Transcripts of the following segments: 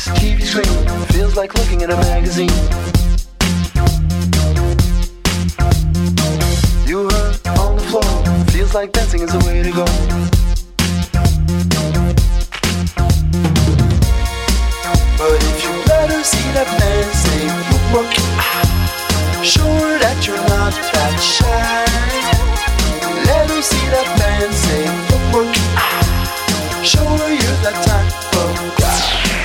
this TV screen feels like looking at a magazine. You hurt on the floor, feels like dancing is the way to go. But if you let her see that man say footwork, sure that you're not that shy. Let her see that man say footwork, sure you're that type of guy.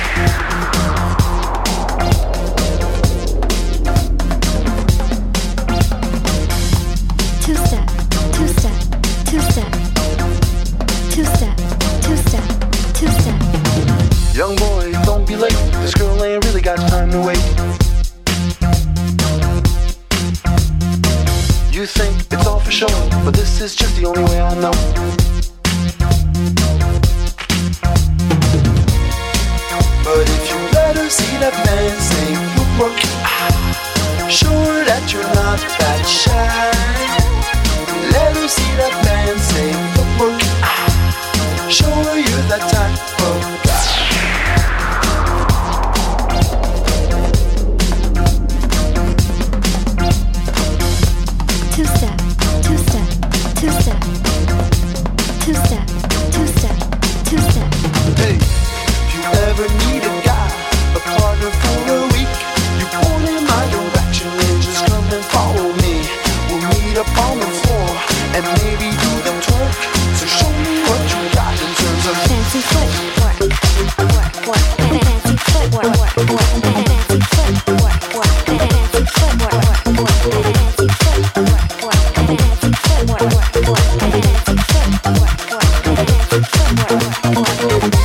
Two-step, two-step, two-step, two-step, two-step, two-step. Young boy, don't be late. This girl ain't really got time to wait. You think it's all for show, but this is just the only way I know. But if you let her see that man say footwork, sure that you're not that shy. Let her see that man say footwork, sure you're that type of guy. Two-step, two-step, two-step, two-step, two-step, two-step. Hey, if you ever need a guy, a partner for a week, you point in my direction and just come and follow me. We'll meet up on the floor and maybe do the twerk. So show me what you got in terms of Fancy footwork, work, work, fancy footwork, work, work, fancy footwork, work, fancy footwork, work, work, fancy footwork, work, fancy footwork, work, work, fancy footwork, work, fancy footwork, work.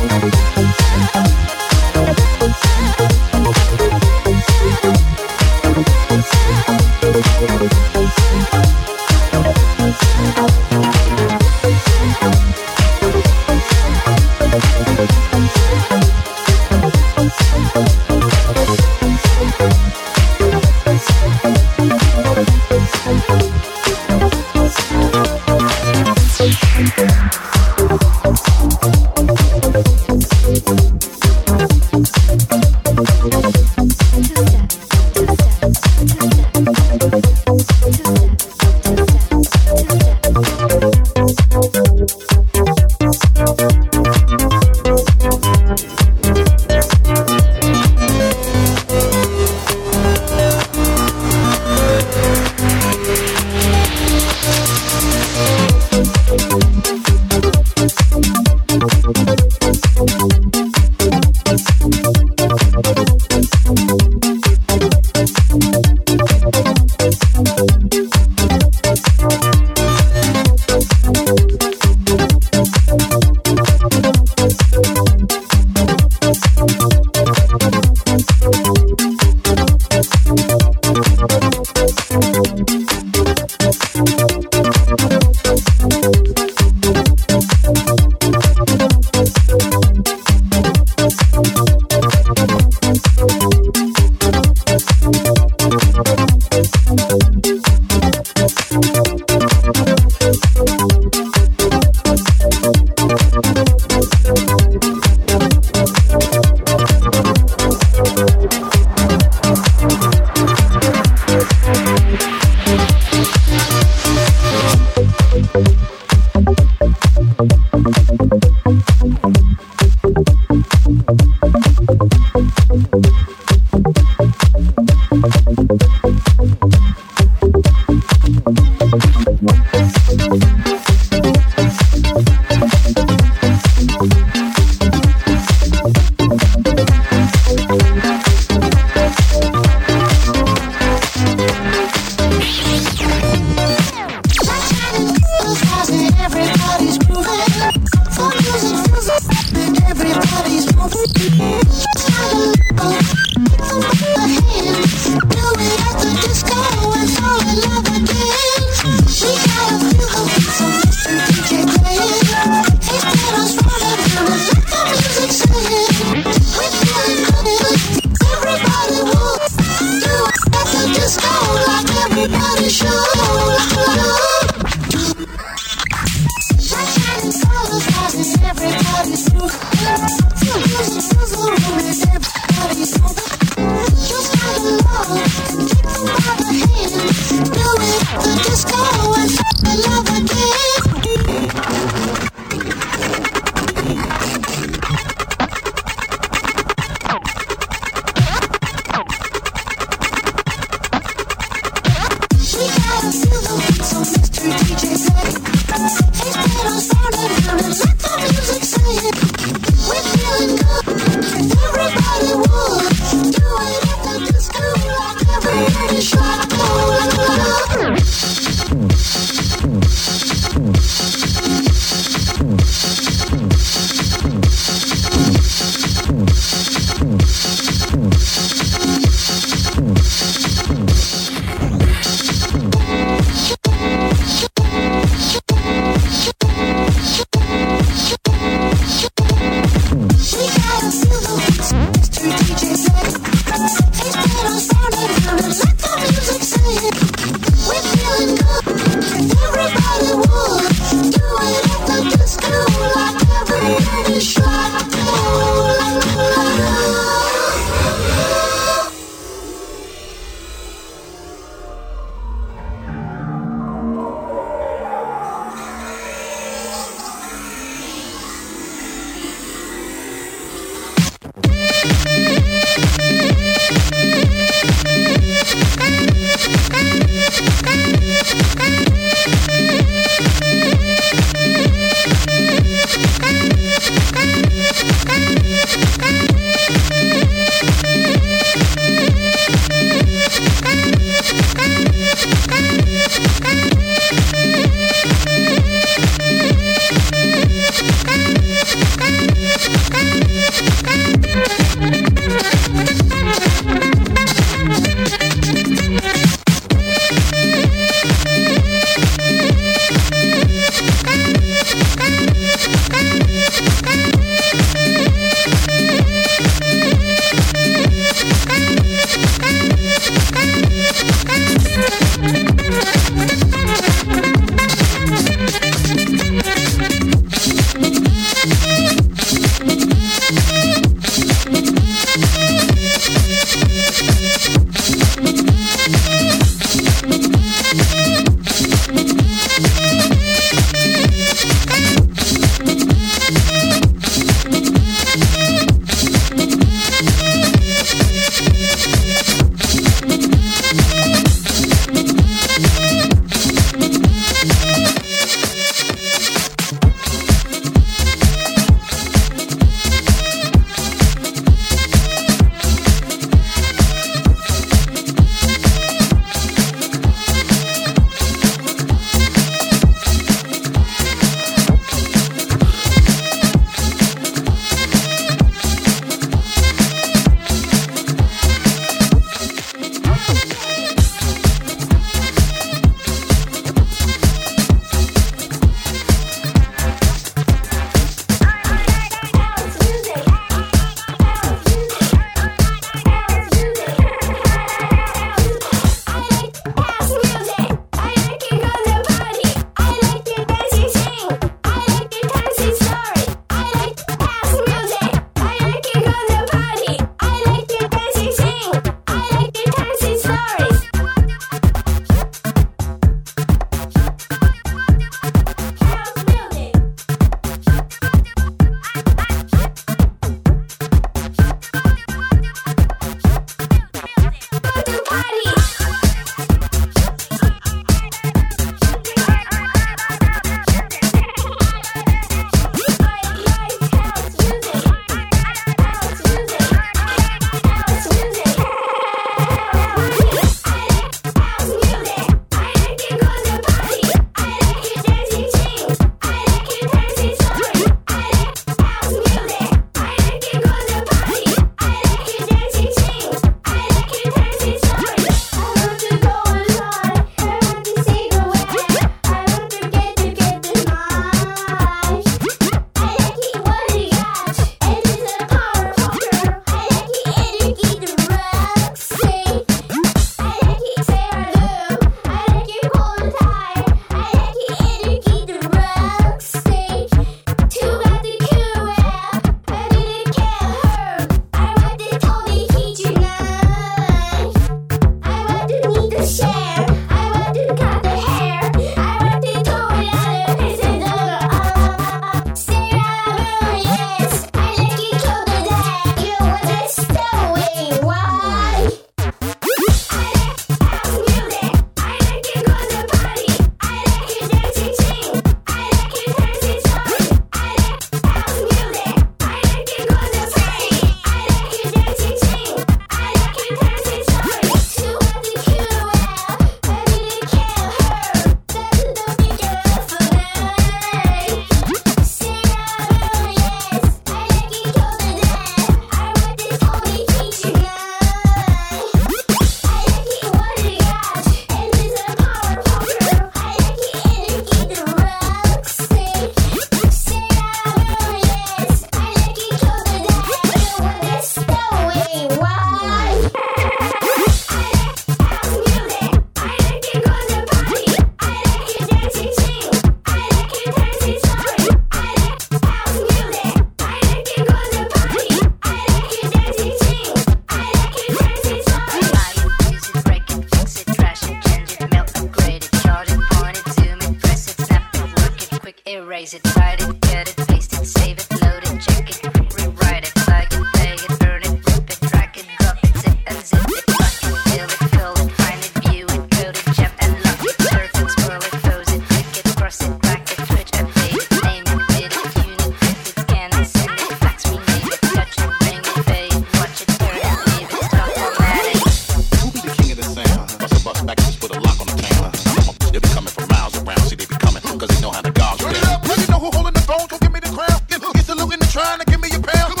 Erase it, write it, cut it, paste it, save it, load it, check it, rewrite it, plug it, play it, burn it, rip it, drag it, drop it, zip and zip it, lock it, fill it, fill it, find it, view it, code it, jump and lock it, surf it, scroll it, close it, click it, cross it, crack it, switch, update it, name it, bid it, unit, flip it, scan it, send it, fax, rename it, touch it, bring it, pay it, watch it, turn it, leave it, stop formatting. Who be the king of the sound? Bust a bus back and just put a lock on the town. They be coming from miles around. See, they be coming cause they know how to gouge. Turn it up, you know who holding the phone, so give me the crown. Get saluting and trying to give me a pound.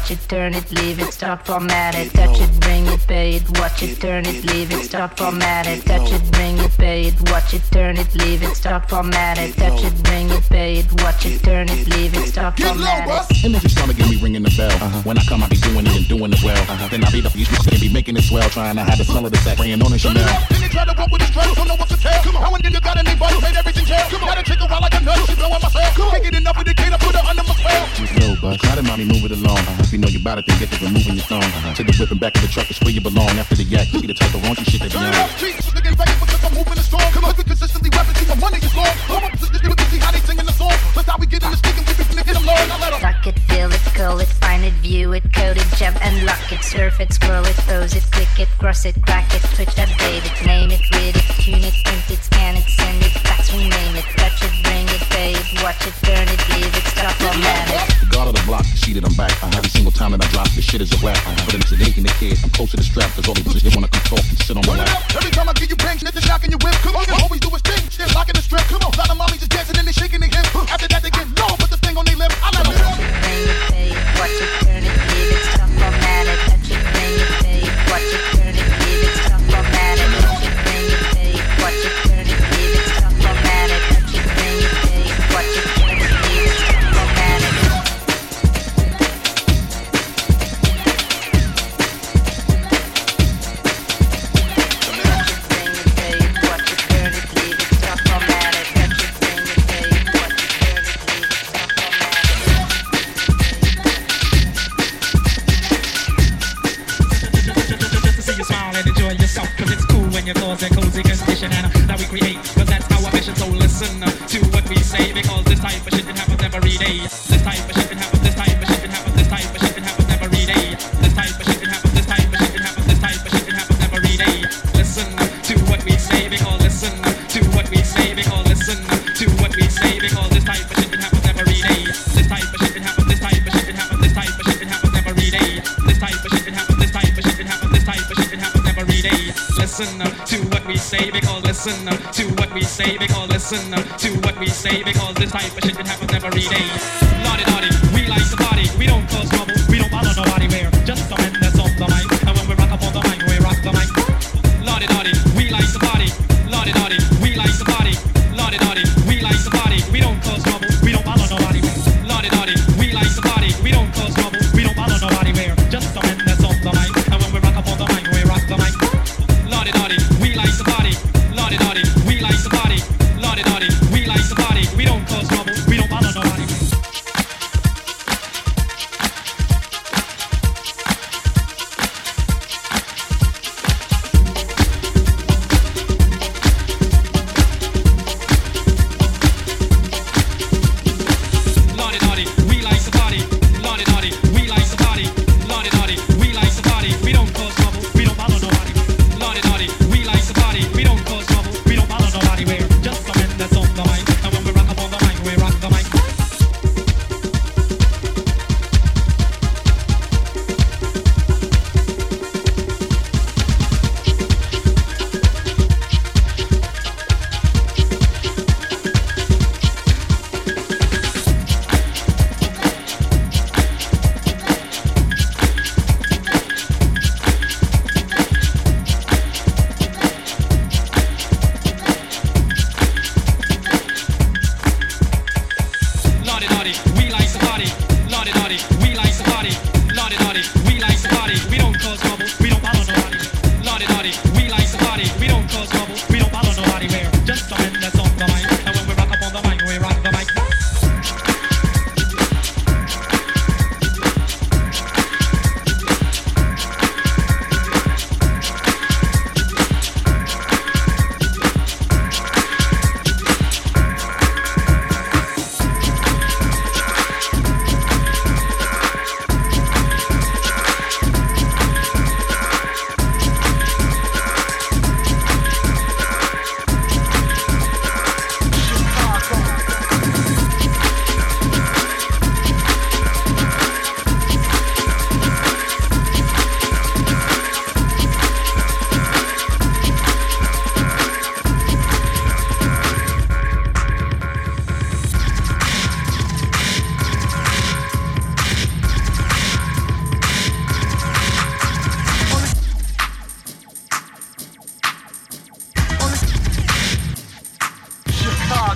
watch it, turn it, leave it, stop, format it, touch it, bring it, pay it, watch it, turn it, leave it, stop, format it, touch it, bring it, pay it, watch it, turn it, leave it, stop, format it, touch it, bring it, pay it, watch it, turn it, leave it, stop, format it. And then you start to get me ringing the bell. When I come, I be doing it and doing it well. Then I be the and be making it swell, trying to hide the smell of the sack, praying on the Chanel. Then you try to walk with his dreads, don't know what to tell. How and then you got a name, but made everything tell. Gotta take a while like a nut, she blowing myself. Can't get enough of the kid, I put her under my spell. Just know, bud, try to mommy move it along. If you know you bout it, then get to removing your thong. To the whip and back of the truck is where you belong. After the yak, you see the type of raunchy shit that you on. Niggas begging because I'm moving the strong. Come on, we consistently rapping, see my money is long. I'm up to this, we can see how they singing the song. That's how we get in the stick and we be flicking them low. Now let them Suck it, feel it, call it, find it, view it, code it, jump and lock it, surf it, scroll it, pose it, click it, cross it, crack it, switch, update it, name it, read it, tune it, print it, scan it, send it, fax, rename it, touch it, bring it, pay it, watch it, turn it, leave it, stop, format it. the guard of the block, the sheet that I'm back. Every single time that I drop, this shit is a rap. But it's an ache in the kid, I'm close to the strap, cause all these bitches, they wanna come talk and sit on my lap. Every time I give you bang, shit, knocking your whip. Come on, always do a thing, shit, locking the strip. Come on, lot of mommies just dancing and they shaking their hips. After that they get low, put the thing on their lips. I let them Bring it, pay it, watch it, turn it, leave it, stop, format it, touch it, bring it, pay it, watch it, turn it, leave it, stop, format it, touch it, bring it, pay it, watch it, turn it, leave it, stop, format it, touch it, bring it, pay it, watch it, turn it, leave it, stop, format it. A cozy condition and that we create, cause that's our mission. So listen to what we say, because this type of shit can happen every day. This type of shit can happen, this type of shit can happen, this type of shit can happen every day. This type of shit can happen, this type of shit can happen, this type of shit can happen every day. Listen to what we say, because listen to what we say, because listen to what we say, because this type of shit can happen every day. This type of shit can happen, this type of shit can happen, this type of shit can happen every day. This type of shit can happen, this type of shit can happen, this type of shit can happen every day. Listen to what we say, because listen to what we say, because listen to what we say, because this type of shit can happen every day. Lottie Lottie, we like the party, we don't cause trouble, we don't bother nobody, we're just the men that's on the mic, and when we rock up on the mic, we rock the mic. Lottie Lottie, we like the party, Lottie Lottie, we like the party, Lottie Lottie, we like the party, we don't cause trouble, we don't bother nobody, Lottie Lottie, we like the party, we don't cause trouble, we don't bother nobody, we're just the men that's on the mic, and when we rock up on the mic, we rock the mic. Lottie Lottie, we like the party, Lottie Lottie, we like the party, Lottie Lottie, we like the party, we don't cause trouble, we don't bother nobody.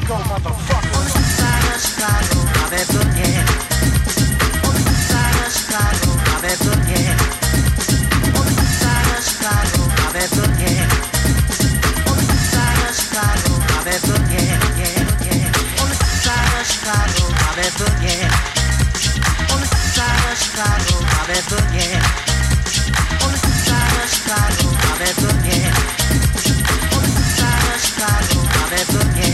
Chicago, motherfucker. Chicago, ave boogie. Chicago, ave boogie. Chicago, ave boogie. Chicago, ave boogie. Chicago, ave boogie. Chicago, ave boogie. Chicago, ave boogie. Chicago, ave boogie.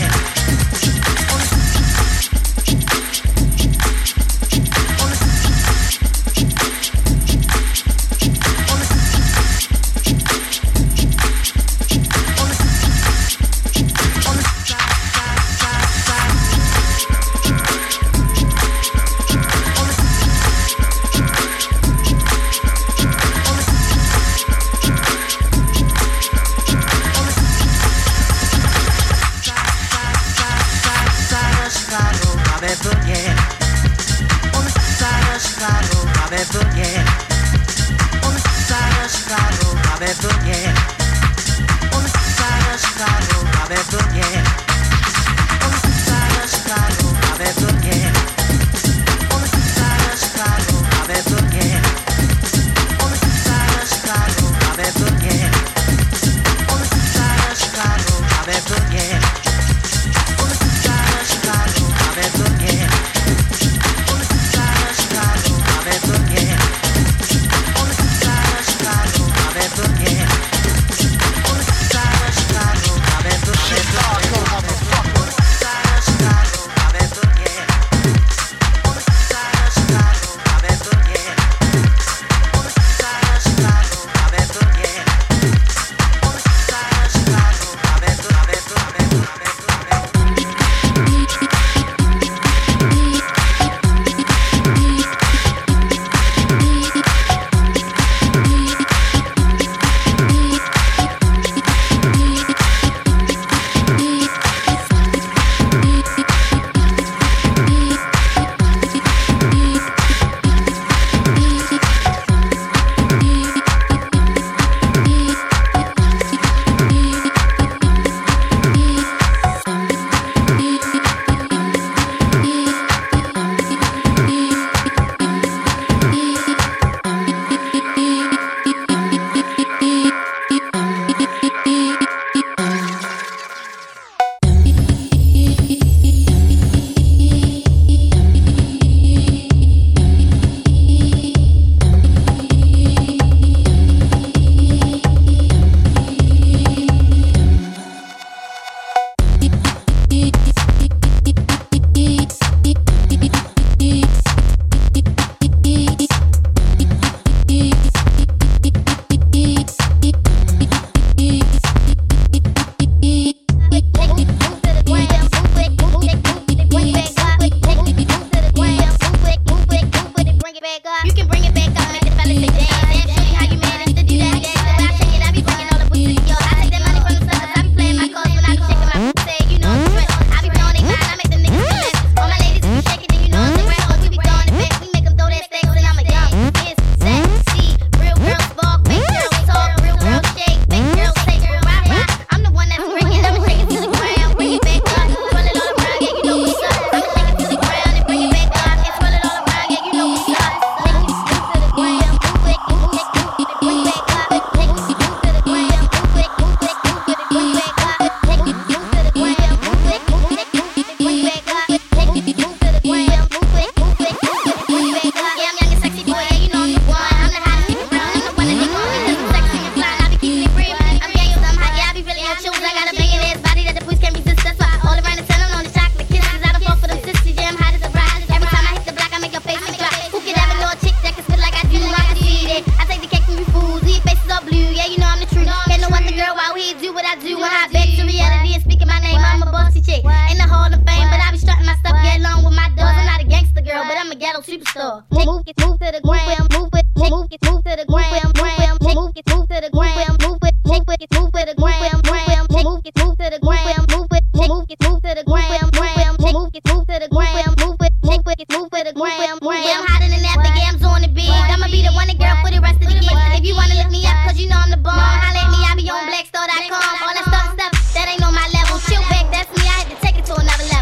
superstar. Move it, move to the ground, move it, move it, move to the ground, move it, move to the ground, move it, move it, move to the ground, move it, move to the ground, move it, move it, move to the ground, move it, move to the ground, move it, move it, move to the ground. Yeah, I'm hotter than that, the yams on the beat. I'ma be the one that girl for the rest of the year. If you wanna look me up, cause you know I'm the bomb, holla at me, I be on blackstar.com. All that stuff that ain't on my level. Chill back, that's me, I had to take it to another level.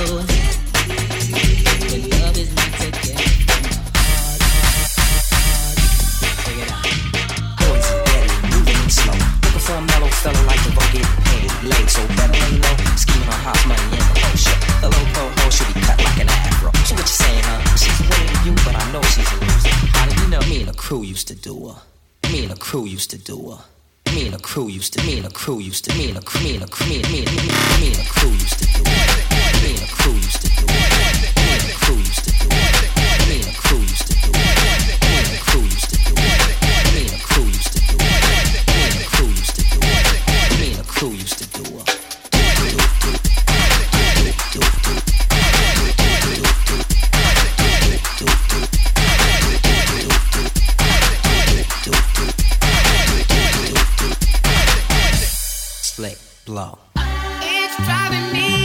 When love is not together from the heart. Check it out. Boys and daddy, moving it slow. Looking for a mellow fella like the vote getting paid late. So better lay low, scheming on house money in the whole shit. The low pro hoe should be cut like an afro. So what you saying, huh? She's winning to you, but I know she's a loser. How did you know? Me and the crew used to do her. Me and the crew used to do her. Me and the crew used to, me and the crew used to, me and the crew, me and the crew, me and the crew used to do it. Me and the crew used to do it. Me and the crew used to do it. Me and the crew used to do it. Me and the crew used to do it. Me and the crew used to do it. Me and the crew used to do it. Me and the crew used to do it. Slick blow. It's driving me